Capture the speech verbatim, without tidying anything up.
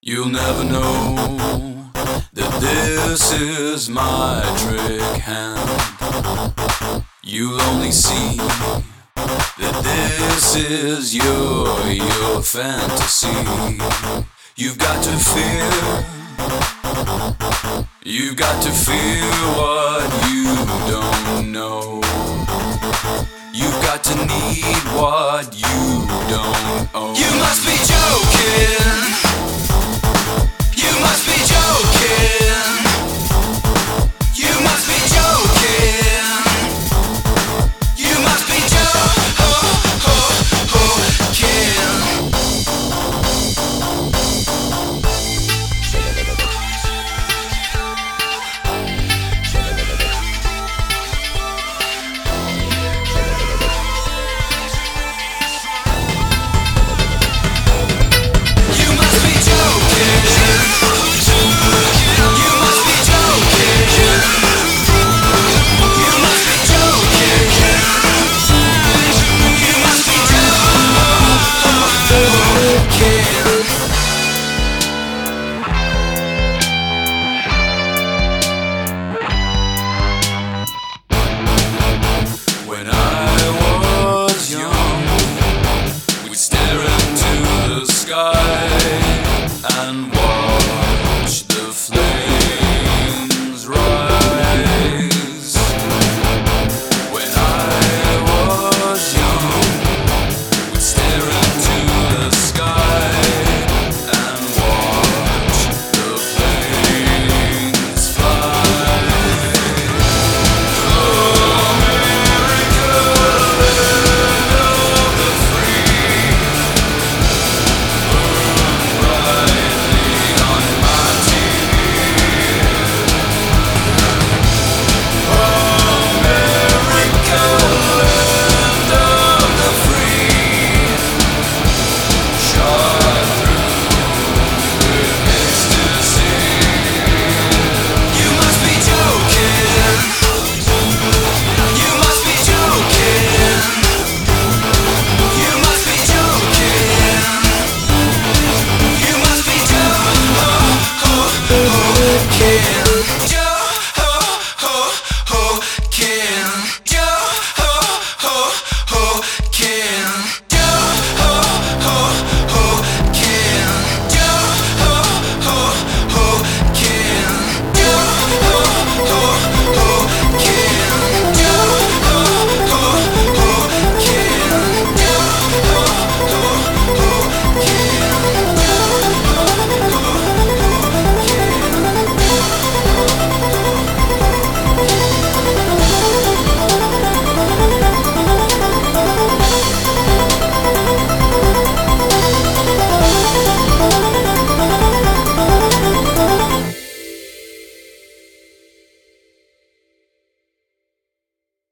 You'll never know that this is my trick hand. You'll only see that this is your, your fantasy. You've got to feel, you've got to feel what you don't know. You've got to need what you don't own.